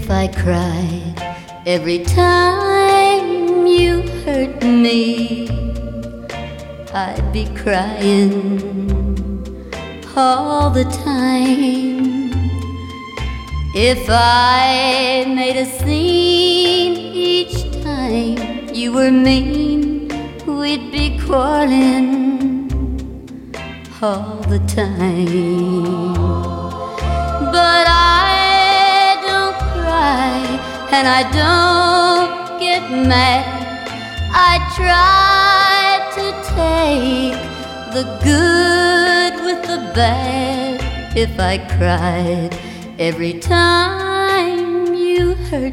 If I cried every time you hurt me, I'd be crying all the time. If I made a scene each time you were mean, we'd be quarreling all the time. But I don't cry and I don't get mad. I try to take the good with the bad. If I cried every time